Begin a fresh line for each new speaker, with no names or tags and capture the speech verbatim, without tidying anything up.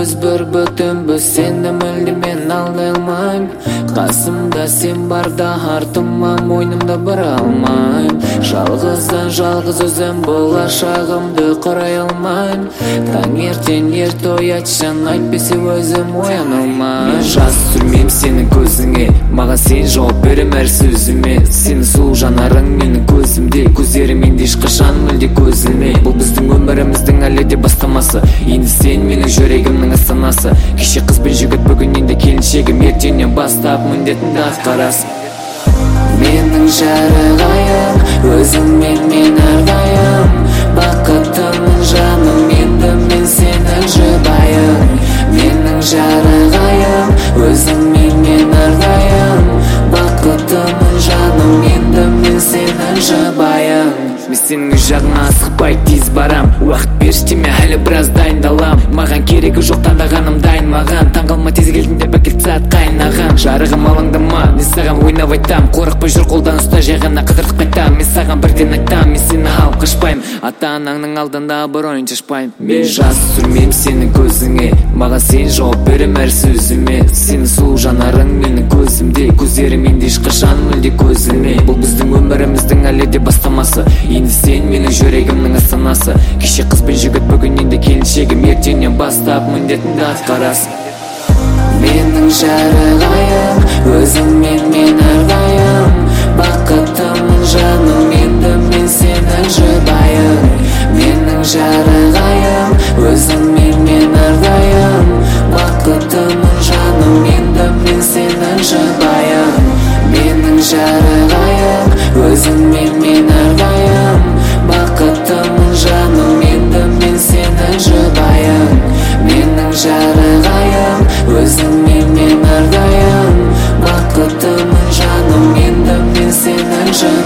біз бір бүтінбіз, сені мүлде мен алдай алмайм. Қасымда сен барда артыма мойнымда бара алмайм. Жалғыздан жалғыз өзім болашағымды құрай алмайм. Таңертең ерте оятсаң айтпесе өзім ояна алмайм. Жас сүрмейм сенің көзіңе, маған сен жауап берем әр сөзіме. Сенің сұлу жанарың менің көзімде, көздерім енді ешқашан мүлде көзілме. Бұл біздің өміріміздің әлі де бастамасы, енді сен менің жүрегімнің астанасы. Кеше қыз бен жігіт, бүгін енді келіншегім, ертеңнен бастап міндетіңді атқарасың. Менің жарығайым, өзіңмен мен әрдайым. Бақытымның жаным, енді мен сенің жұбайым. Менің жарығайым, өзіңмен мен әрдайым. Бақытымның жаным, енді мен сенің жұбайым. Мен сенің жағына асықпай тез барам, уақыт берші деме, әлі біраз дайындалам. Маған керегі жоқ, таңдағаным дайын маған. Таңғалма тез келдің деп әкелді сәт қайнаған. Жарығым алаңдама, мен саған ойнап айтам. Қорықпай жүр, қолдан ұста, жай ғана қыдыртып қайтам. Мен саған бірден айтам, мен сені алып қашпайм. Ата анаңның алдында абыройын шашпайм. Мен жас сүрмейм сенің көзіңе, маған сен жауап берем әр сөзіме. Сенің сұлу жанарың менің көзімде, көздерім енді ешқашан мүлде көзілме. Бұл біздің өміріміздің әлі де бастамасы, енді сен менің жүрегімнің астанасы. Кеше қыз бен жігіт, бүгін енді келіншегім, ертеңнен бастап міндетіңді атқарасың. Менің жарығайым, өзіңмен мен әрдайым. Бақытымның жаным, енді мен сенің жұбайым. Менің жарығайым, өзіңмен мен әрдайым. Бақытымның жаным, енді мен сенің жұбайым. Менің жарығайым, өзіңмен мен әрдайым. Бақытымның жаным, енді мен сенің жұбайым. Менің жарығайым, өзіңмен мен әрдайым. Бақытымның жаным, енді мен сенің жұбайым.